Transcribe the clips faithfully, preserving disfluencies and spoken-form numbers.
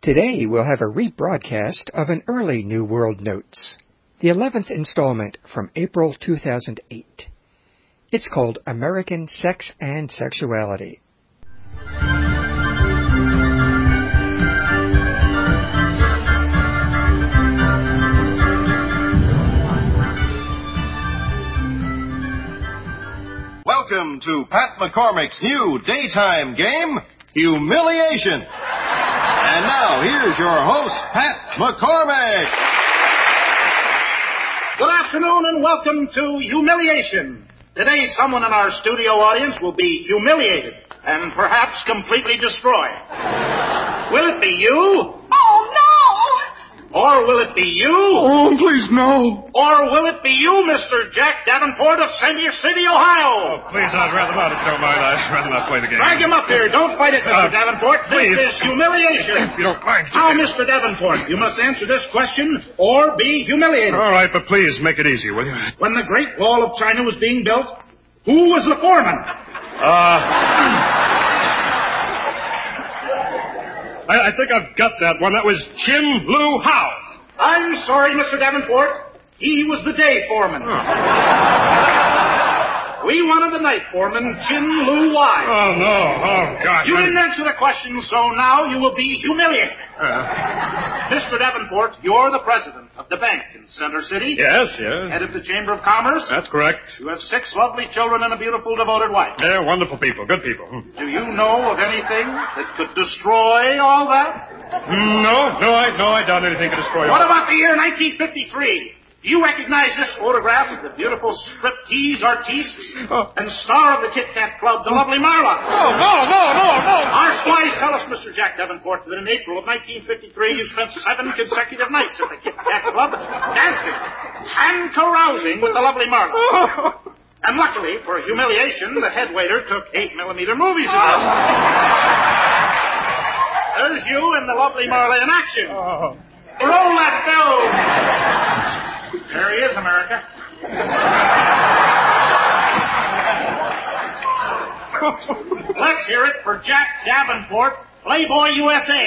Today we'll have a rebroadcast of an early New World Notes, the eleventh installment from April two thousand eight. It's called American Sex and Sexuality. Welcome to Pat McCormick's new daytime game, Humiliation. And now, here's your host, Pat McCormick. Good afternoon and welcome to Humiliation. Today, someone in our studio audience will be humiliated and perhaps completely destroyed. Will it be you? Oh, no! Or will it be you? Oh, please, no. Or will it be you, Mister Jack Davenport of Center City, Ohio? Oh, please, I'd rather not, if you don't mind. I'd rather not play the game. Drag him up here. Don't fight it, Mister Uh, Davenport. please. This is humiliation. If you don't mind. Now, Mister Davenport, you must answer this question or be humiliated. All right, but please, make it easy, will you? When the Great Wall of China was being built, who was the foreman? Uh... I, I think I've got that one. That was Jim Lou Howe. I'm sorry, Mister Davenport. He was the day foreman. Oh. We wanted the night foreman, Jim Lou Wise. Oh, no. Oh, gosh. You I... didn't answer the question, so now you will be humiliated. Uh... Mister Davenport, you're the president of the bank in Center City. Yes, yes. Head of the Chamber of Commerce. That's correct. You have six lovely children and a beautiful, devoted wife. They're wonderful people. Good people. Hmm. Do you know of anything that could destroy all that? No, no, I, no, I doubt anything could destroy What all about the year nineteen fifty-three? Do you recognize this photograph of the beautiful striptease artiste Oh. and star of the Kit Kat Club, the lovely Marla? Oh, no, no, no, no. Our spies tell us, Mister Jack Davenport, that in April of nineteen fifty-three you spent seven consecutive nights at the Kit Kat Club dancing and carousing with the lovely Marla. Oh. And luckily, for humiliation, the head waiter took eight millimeter movies of you. There's you and the lovely Marla in action. Oh. Roll that film. There he is, America. Let's hear it for Jack Davenport, Playboy U S A.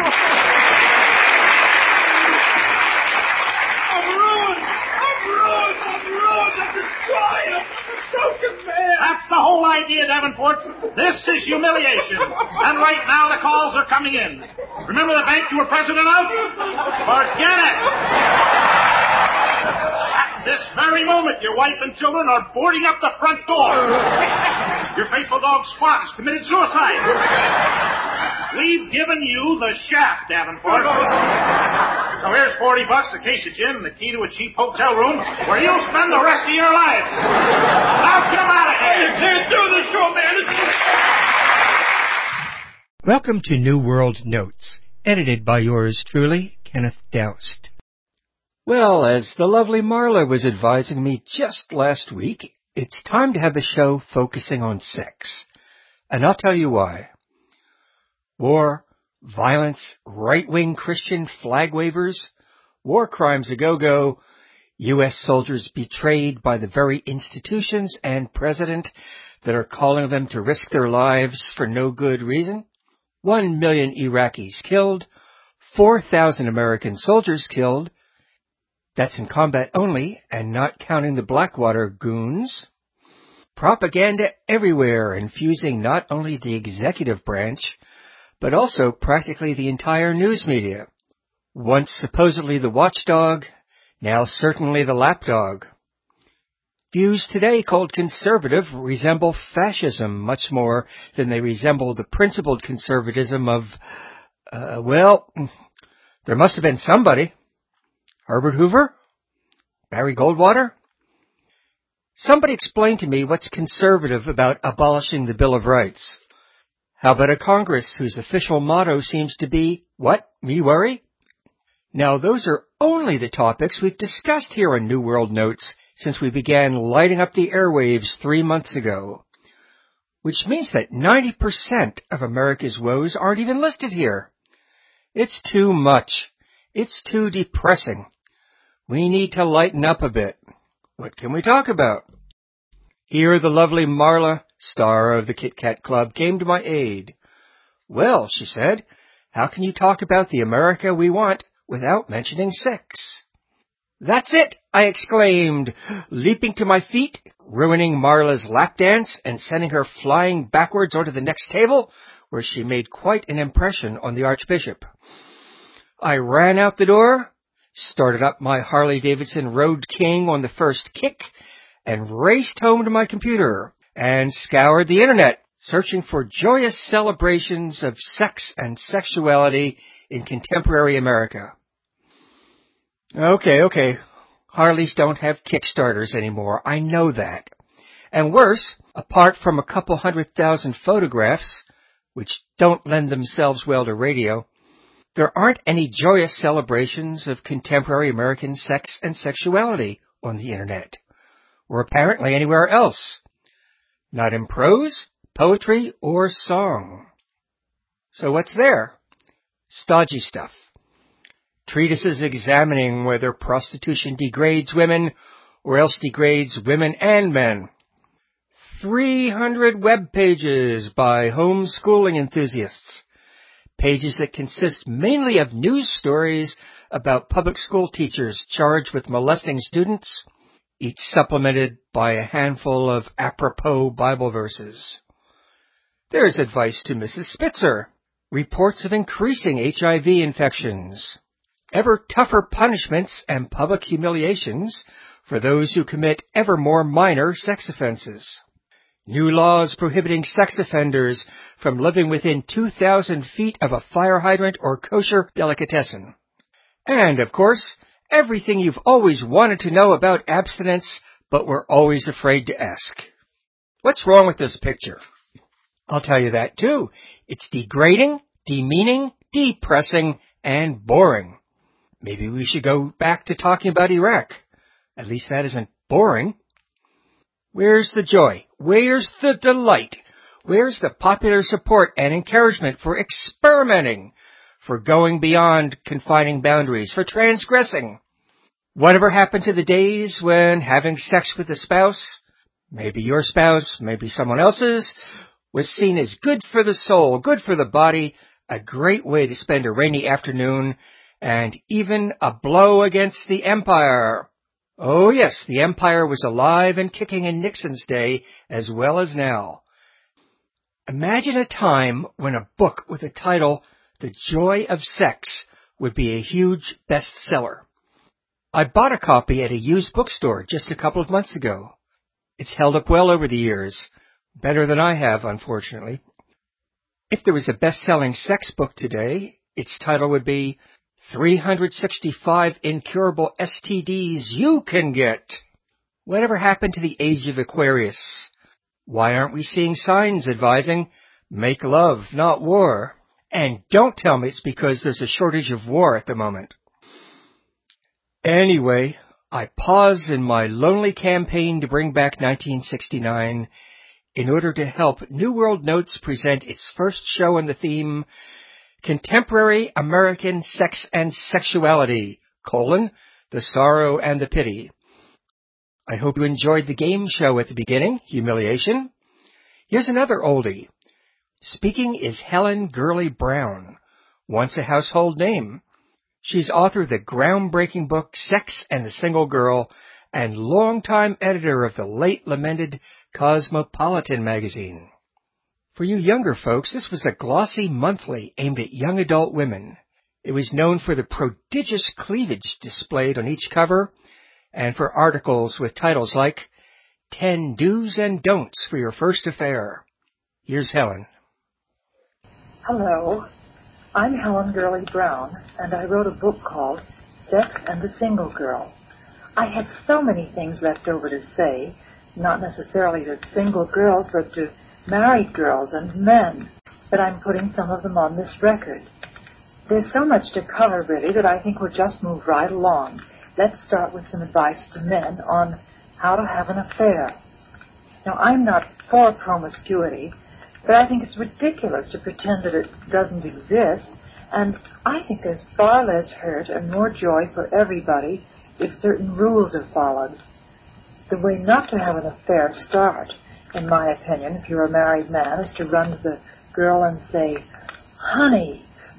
I'm ruined! I'm ruined! I'm ruined! I'm destroyed! I'm a broken man! That's the whole idea, Davenport. This is humiliation. And right now the calls are coming in. Remember the bank you were president of? Forget it. At this very moment, your wife and children are boarding up the front door. Your faithful dog Spot has committed suicide. We've given you the shaft, Davenport. So here's forty bucks, a case of gin, and the key to a cheap hotel room where you'll spend the rest of your life. Now come out of here. You can't do this, old man. Welcome to New World Notes, edited by yours truly, Kenneth Doust. Well, as the lovely Marla was advising me just last week, it's time to have a show focusing on sex. And I'll tell you why. War, violence, right-wing Christian flag wavers, war crimes a go-go, U S soldiers betrayed by the very institutions and president that are calling them to risk their lives for no good reason, one million Iraqis killed, four thousand American soldiers killed. That's in combat only, and not counting the Blackwater goons. Propaganda everywhere, infusing not only the executive branch, but also practically the entire news media. Once supposedly the watchdog, now certainly the lapdog. Views today called conservative resemble fascism much more than they resemble the principled conservatism of, uh, well, there must have been somebody. Herbert Hoover? Barry Goldwater? Somebody explain to me what's conservative about abolishing the Bill of Rights. How about a Congress whose official motto seems to be, what, me worry? Now, those are only the topics we've discussed here on New World Notes since we began lighting up the airwaves three months ago. Which means that ninety percent of America's woes aren't even listed here. It's too much. It's too depressing. We need to lighten up a bit. What can we talk about? Here the lovely Marla, star of the Kit Kat Club, came to my aid. Well, she said, How can you talk about the America we want without mentioning sex? That's it, I exclaimed, leaping to my feet, ruining Marla's lap dance and sending her flying backwards onto the next table, where she made quite an impression on the Archbishop. I ran out the door, started up my Harley-Davidson Road King on the first kick, and raced home to my computer and scoured the internet, searching for joyous celebrations of sex and sexuality in contemporary America. Okay, okay, Harleys don't have Kickstarters anymore, I know that. And worse, apart from a couple hundred thousand photographs, which don't lend themselves well to radio, there aren't any joyous celebrations of contemporary American sex and sexuality on the internet, or apparently anywhere else. Not in prose, poetry, or song. So what's there? Stodgy stuff. Treatises examining whether prostitution degrades women or else degrades women and men. three hundred web pages by homeschooling enthusiasts. Pages that consist mainly of news stories about public school teachers charged with molesting students, each supplemented by a handful of apropos Bible verses. There's advice to Missus Spitzer, reports of increasing H I V infections, ever tougher punishments and public humiliations for those who commit ever more minor sex offenses, new laws prohibiting sex offenders from living within two thousand feet of a fire hydrant or kosher delicatessen, and, of course, everything you've always wanted to know about abstinence, but were always afraid to ask. What's wrong with this picture? I'll tell you that, too. It's degrading, demeaning, depressing, and boring. Maybe we should go back to talking about Iraq. At least that isn't boring. Where's the joy? Where's the delight? Where's the popular support and encouragement for experimenting, for going beyond confining boundaries, for transgressing? Whatever happened to the days when having sex with a spouse, maybe your spouse, maybe someone else's, was seen as good for the soul, good for the body, a great way to spend a rainy afternoon, and even a blow against the empire? Oh yes, the empire was alive and kicking in Nixon's day as well as now. Imagine a time when a book with the title The Joy of Sex would be a huge bestseller. I bought a copy at a used bookstore just a couple of months ago. It's held up well over the years, better than I have, unfortunately. If there was a best-selling sex book today, its title would be three hundred sixty-five Incurable S T Ds You Can Get. Whatever happened to the age of Aquarius? Why aren't we seeing signs advising, make love, not war? And don't tell me it's because there's a shortage of war at the moment. Anyway, I pause in my lonely campaign to bring back nineteen sixty-nine in order to help New World Notes present its first show on the theme, Contemporary American Sex and Sexuality, colon, the Sorrow and the Pity. I hope you enjoyed the game show at the beginning, Humiliation. Here's another oldie. Speaking is Helen Gurley Brown, once a household name. She's author of the groundbreaking book Sex and the Single Girl and longtime editor of the late lamented Cosmopolitan magazine. For you younger folks, this was a glossy monthly aimed at young adult women. It was known for the prodigious cleavage displayed on each cover and for articles with titles like ten Do's and Don'ts for Your First Affair. Here's Helen. Hello, I'm Helen Gurley Brown, and I wrote a book called Sex and the Single Girl. I had so many things left over to say, not necessarily to single girls, but to married girls and men, but I'm putting some of them on this record. There's so much to cover, really, that I think we'll just move right along. Let's start with some advice to men on how to have an affair. Now, I'm not for promiscuity, but I think it's ridiculous to pretend that it doesn't exist, and I think there's far less hurt and more joy for everybody if certain rules are followed. The way not to have an affair start, in my opinion, if you're a married man, is to run to the girl and say, "Honey,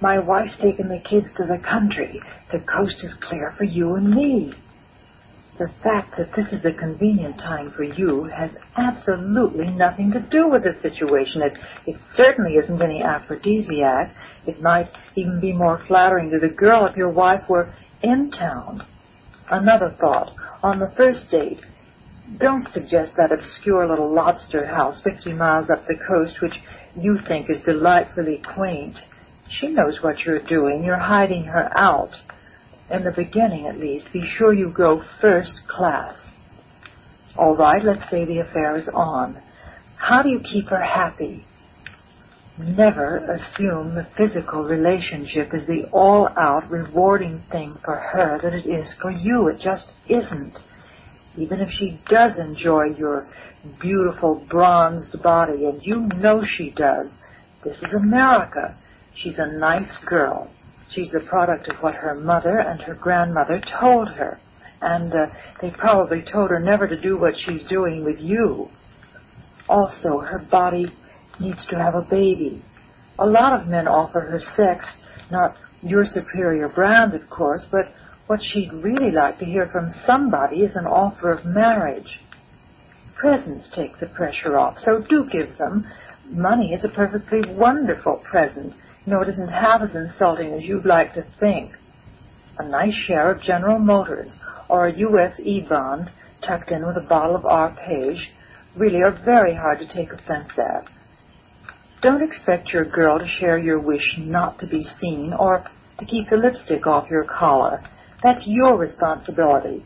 My wife's taken the kids to the country. The coast is clear for you and me. The fact that this is a convenient time for you has absolutely nothing to do with the situation. It, it certainly isn't any aphrodisiac. It might even be more flattering to the girl if your wife were in town. Another thought. On the first date, don't suggest that obscure little lobster house fifty miles up the coast, which you think is delightfully quaint. She knows what you're doing. You're hiding her out. In the beginning, at least, be sure you go first class. All right, let's say the affair is on. How do you keep her happy? Never assume the physical relationship is the all-out rewarding thing for her that it is for you. It just isn't. Even if she does enjoy your beautiful bronzed body, and you know she does, this is America. She's a nice girl. She's the product of what her mother and her grandmother told her. And uh, they probably told her never to do what she's doing with you. Also, her body needs to have a baby. A lot of men offer her sex, not your superior brand, of course, but what she'd really like to hear from somebody is an offer of marriage. Presents take the pressure off, so do give them. Money is a perfectly wonderful present. No, it isn't half as insulting as you'd like to think. A nice share of General Motors or a U S E-bond tucked in with a bottle of Arpege really are very hard to take offense at. Don't expect your girl to share your wish not to be seen or to keep the lipstick off your collar. That's your responsibility.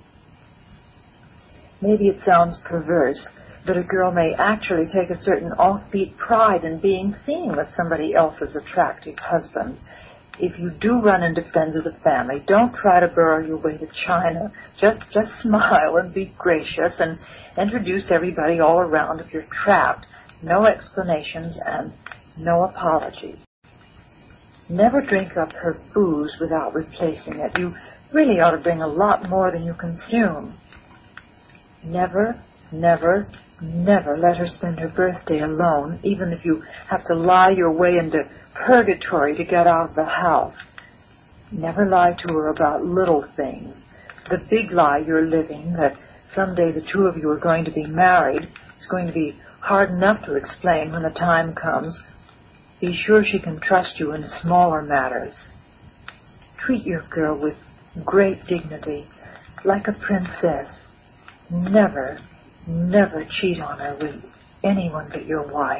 Maybe it sounds perverse, but a girl may actually take a certain offbeat pride in being seen with somebody else's attractive husband. If you do run into friends of the family, don't try to burrow your way to China. Just, just smile and be gracious and introduce everybody all around if you're trapped. No explanations and no apologies. Never drink up her booze without replacing it. You really ought to bring a lot more than you consume. Never, never, never let her spend her birthday alone, even if you have to lie your way into purgatory to get out of the house. Never lie to her about little things. The big lie you're living, that someday the two of you are going to be married, is going to be hard enough to explain when the time comes. Be sure she can trust you in smaller matters. Treat your girl with great dignity, like a princess. Never, never cheat on her with anyone but your wife.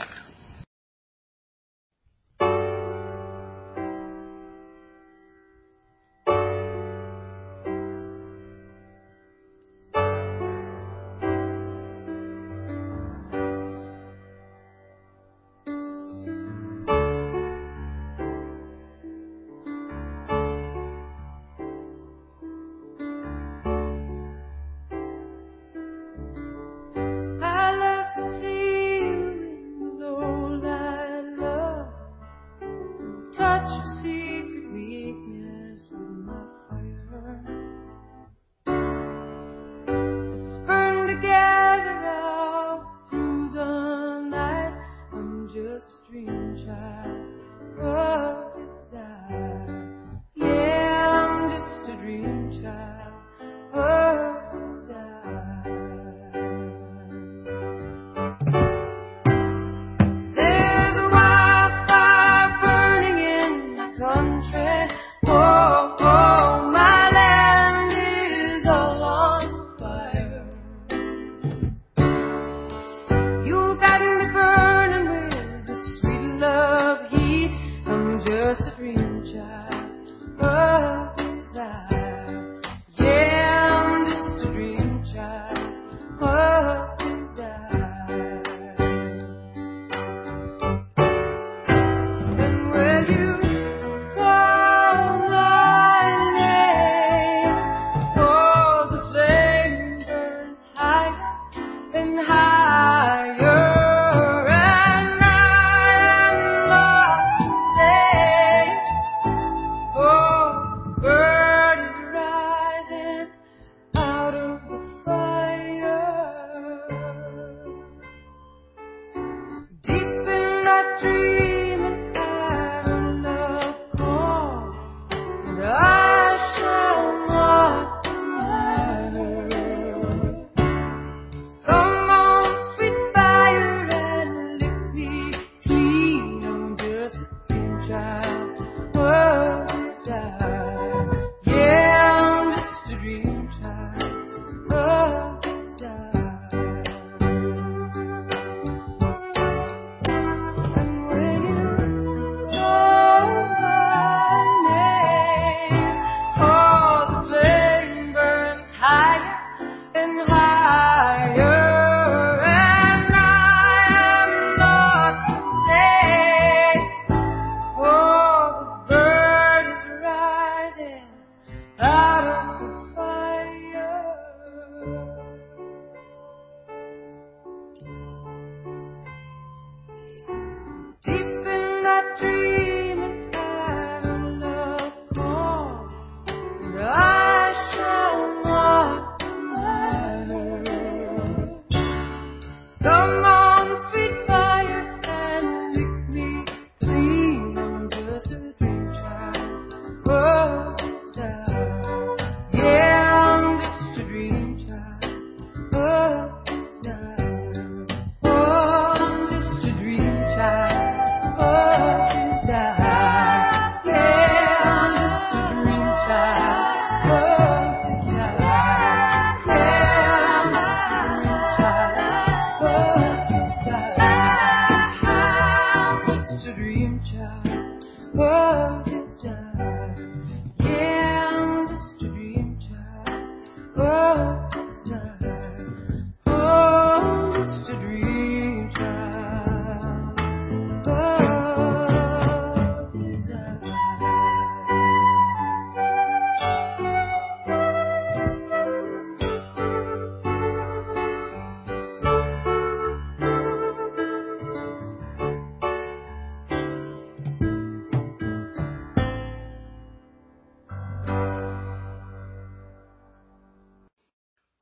Bird is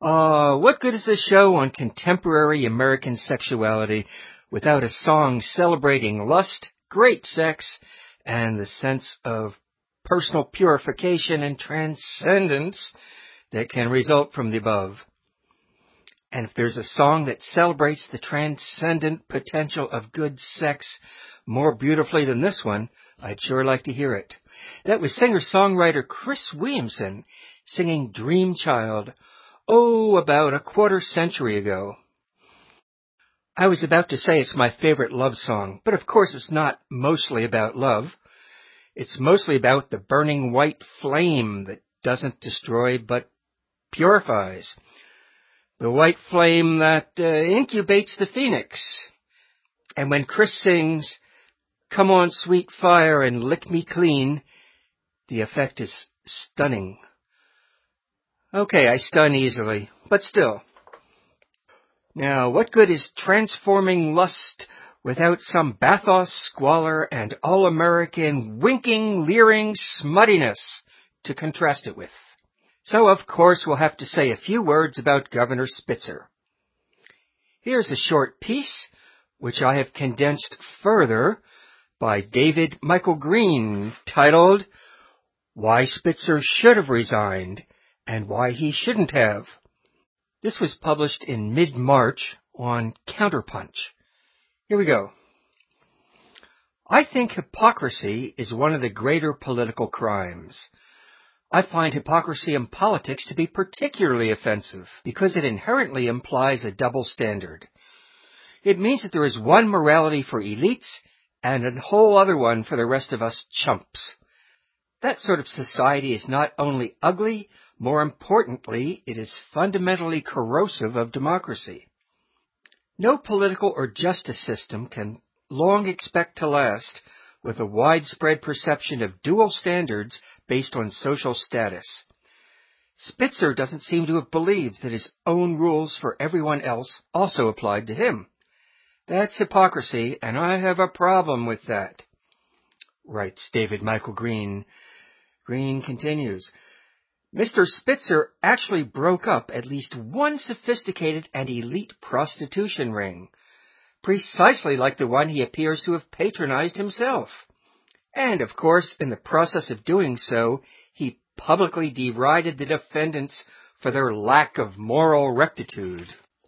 Uh, what good is a show on contemporary American sexuality without a song celebrating lust, great sex, and the sense of personal purification and transcendence that can result from the above? And if there's a song that celebrates the transcendent potential of good sex more beautifully than this one, I'd sure like to hear it. That was singer-songwriter Chris Williamson singing Dream Child, oh, about a quarter century ago. I was about to say it's my favorite love song, but of course it's not mostly about love. It's mostly about the burning white flame that doesn't destroy but purifies. The white flame that uh, incubates the phoenix. And when Chris sings, "Come on, sweet fire, and lick me clean," the effect is stunning. Okay, I stun easily, but still. Now, what good is transforming lust without some bathos, squalor, and all-American winking, leering smuttiness to contrast it with? So, of course, we'll have to say a few words about Governor Spitzer. Here's a short piece, which I have condensed further by David Michael Green, titled, "Why Spitzer Should Have Resigned and Why He Shouldn't Have." This was published in mid-March on Counterpunch. Here we go. I think hypocrisy is one of the greater political crimes. I find hypocrisy in politics to be particularly offensive because it inherently implies a double standard. It means that there is one morality for elites and a whole other one for the rest of us chumps. That sort of society is not only ugly, more importantly, it is fundamentally corrosive of democracy. No political or justice system can long expect to last with a widespread perception of dual standards based on social status. Spitzer doesn't seem to have believed that his own rules for everyone else also applied to him. That's hypocrisy, and I have a problem with that, writes David Michael Green. Green continues, Mister Spitzer actually broke up at least one sophisticated and elite prostitution ring, precisely like the one he appears to have patronized himself. And, of course, in the process of doing so, he publicly derided the defendants for their lack of moral rectitude.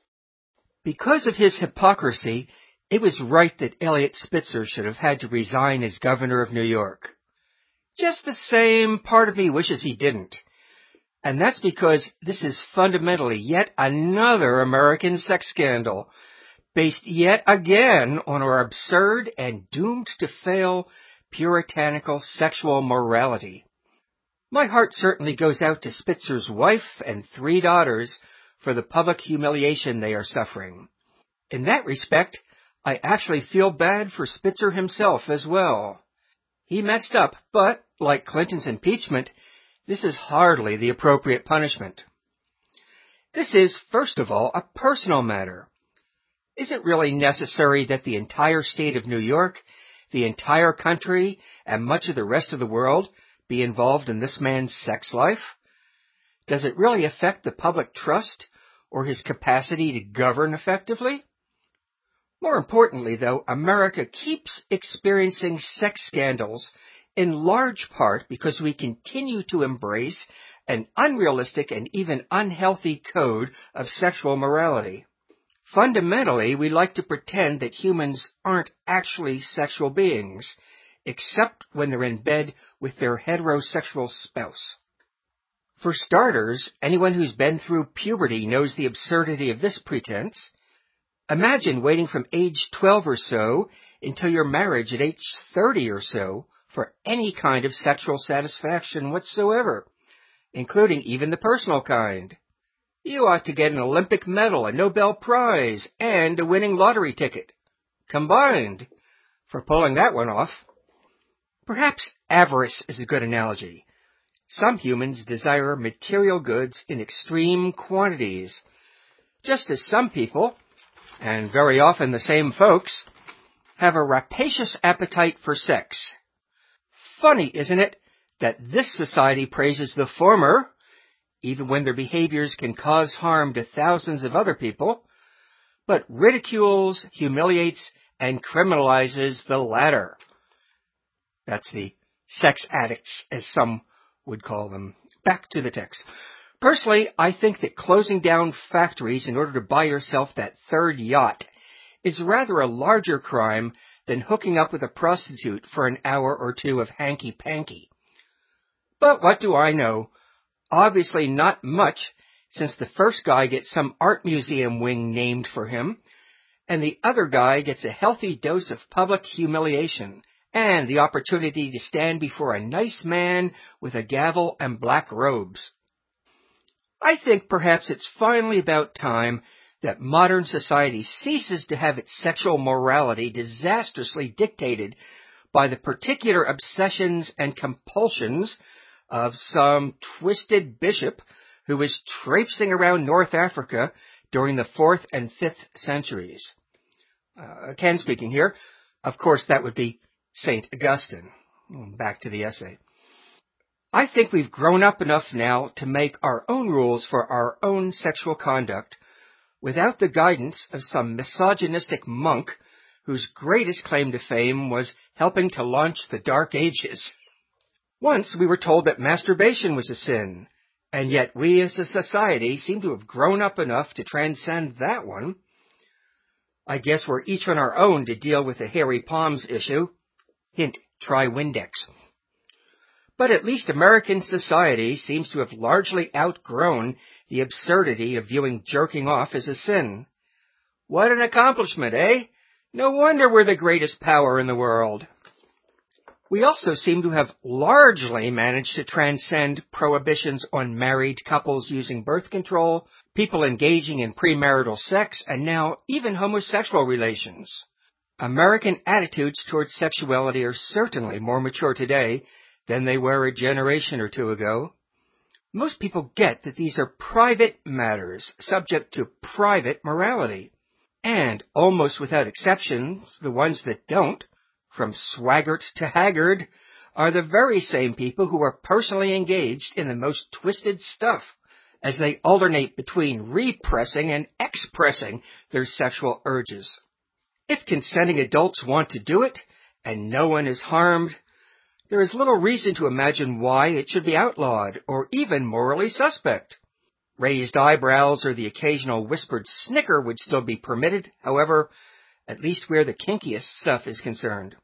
Because of his hypocrisy, it was right that Eliot Spitzer should have had to resign as governor of New York. Just the same, part of me wishes he didn't. And that's because this is fundamentally yet another American sex scandal, based yet again on our absurd and doomed to fail puritanical sexual morality. My heart certainly goes out to Spitzer's wife and three daughters for the public humiliation they are suffering. In that respect, I actually feel bad for Spitzer himself as well. He messed up, but, like Clinton's impeachment, this is hardly the appropriate punishment. This is, first of all, a personal matter. Is it really necessary that the entire state of New York, the entire country, and much of the rest of the world be involved in this man's sex life? Does it really affect the public trust or his capacity to govern effectively? More importantly, though, America keeps experiencing sex scandals in large part because we continue to embrace an unrealistic and even unhealthy code of sexual morality. Fundamentally, we like to pretend that humans aren't actually sexual beings, except when they're in bed with their heterosexual spouse. For starters, anyone who's been through puberty knows the absurdity of this pretense. Imagine waiting from age twelve or so until your marriage at age thirty or so for any kind of sexual satisfaction whatsoever, including even the personal kind. You ought to get an Olympic medal, a Nobel Prize, and a winning lottery ticket, combined, for pulling that one off. Perhaps avarice is a good analogy. Some humans desire material goods in extreme quantities, just as some people, and very often the same folks, have a rapacious appetite for sex. Funny, isn't it, that this society praises the former, even when their behaviors can cause harm to thousands of other people, but ridicules, humiliates, and criminalizes the latter. That's the sex addicts, as some would call them. Back to the text. Personally, I think that closing down factories in order to buy yourself that third yacht is rather a larger crime than hooking up with a prostitute for an hour or two of hanky-panky. But what do I know? Obviously not much, since the first guy gets some art museum wing named for him, and the other guy gets a healthy dose of public humiliation and the opportunity to stand before a nice man with a gavel and black robes. I think perhaps it's finally about time that modern society ceases to have its sexual morality disastrously dictated by the particular obsessions and compulsions of some twisted bishop who was traipsing around North Africa during the fourth and fifth centuries. Uh, Ken speaking here. Of course, that would be Saint Augustine. Back to the essay. I think we've grown up enough now to make our own rules for our own sexual conduct without the guidance of some misogynistic monk whose greatest claim to fame was helping to launch the Dark Ages. Once we were told that masturbation was a sin, and yet we as a society seem to have grown up enough to transcend that one. I guess we're each on our own to deal with the hairy palms issue. Hint, try Windex. But at least American society seems to have largely outgrown the absurdity of viewing jerking off as a sin. What an accomplishment, eh? No wonder we're the greatest power in the world. We also seem to have largely managed to transcend prohibitions on married couples using birth control, people engaging in premarital sex, and now even homosexual relations. American attitudes towards sexuality are certainly more mature today than they were a generation or two ago. Most people get that these are private matters, subject to private morality. And, almost without exceptions, the ones that don't, from Swaggart to Haggard, are the very same people who are personally engaged in the most twisted stuff, as they alternate between repressing and expressing their sexual urges. If consenting adults want to do it, and no one is harmed, there is little reason to imagine why it should be outlawed, or even morally suspect. Raised eyebrows or the occasional whispered snicker would still be permitted, however, at least where the kinkiest stuff is concerned.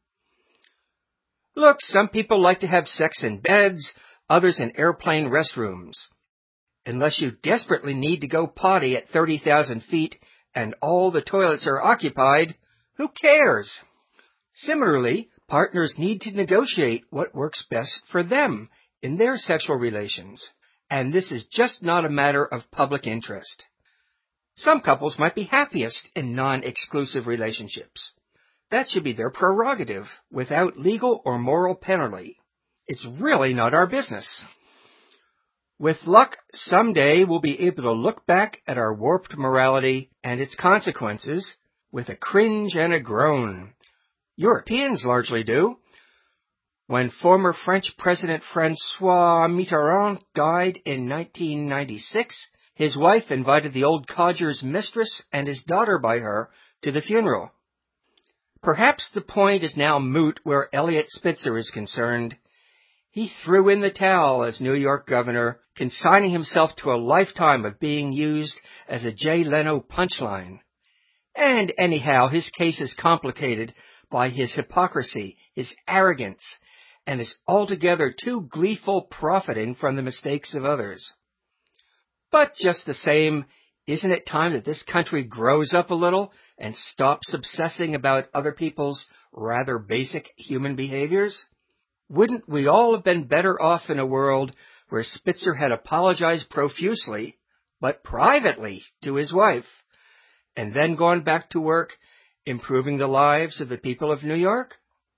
Look, some people like to have sex in beds, others in airplane restrooms. Unless you desperately need to go potty at thirty thousand feet and all the toilets are occupied, who cares? Similarly, partners need to negotiate what works best for them in their sexual relations, and this is just not a matter of public interest. Some couples might be happiest in non-exclusive relationships. That should be their prerogative, without legal or moral penalty. It's really not our business. With luck, someday we'll be able to look back at our warped morality and its consequences with a cringe and a groan. Europeans largely do. When former French President François Mitterrand died in nineteen ninety-six, his wife invited the old codger's mistress and his daughter by her to the funeral. Perhaps the point is now moot where Eliot Spitzer is concerned. He threw in the towel as New York governor, consigning himself to a lifetime of being used as a Jay Leno punchline. And anyhow, his case is complicated by his hypocrisy, his arrogance, and his altogether too gleeful profiting from the mistakes of others. But just the same, isn't it time that this country grows up a little and stops obsessing about other people's rather basic human behaviors? Wouldn't we all have been better off in a world where Spitzer had apologized profusely, but privately, to his wife, and then gone back to work improving the lives of the people of New York?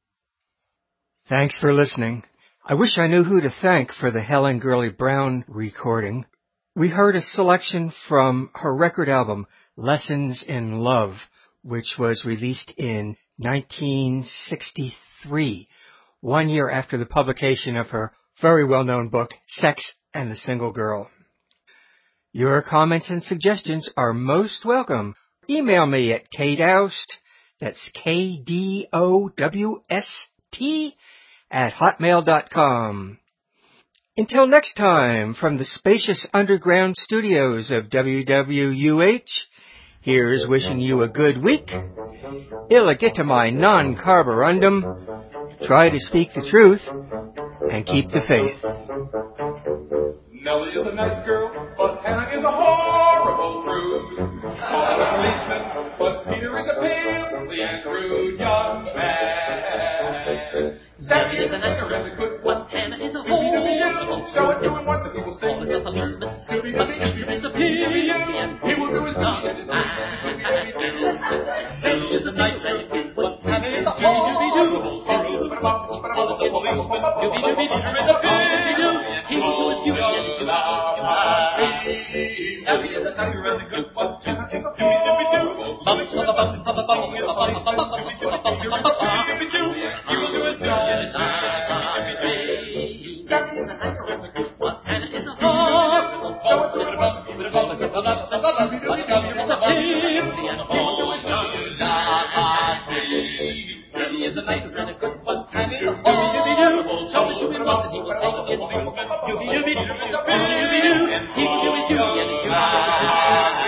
Thanks for listening. I wish I knew who to thank for the Helen Gurley Brown recording. We heard a selection from her record album, Lessons in Love, which was released in nineteen sixty-three, one year after the publication of her very well-known book, Sex and the Single Girl. Your comments and suggestions are most welcome. Email me at kdoust, that's K D O W S T, at hotmail dot com. Until next time, from the spacious underground studios of W W U H, here's wishing you a good week. Illa get to my non-carborundum. Try to speak the truth and keep the faith. Nellie is a nice girl, but Hannah is a horrible prude. Paul is a policeman, but Peter is a pimply and rude young man. Sammy is a nice girl, and a good, but Hannah is a horrible. Show it to him once and he will sing. Paul is a policeman, but Peter is a pimply and he will do his young man. Sammy is a nice and a good, but Hannah is a horrible. Paul is a policeman, but Peter is a pimply. He will do his duty and he will Sammy is a sucker and a good one. Hannah is a horrible. Sammy is a he will do his job. Sammy is a sucker and a good one. Hannah is a horrible. So it's a bit of a bit of a bit of a bit of a Sammy is a nice and a good one. Hannah is a horrible. So it's a bit of a he will say again. He will do his duty and he will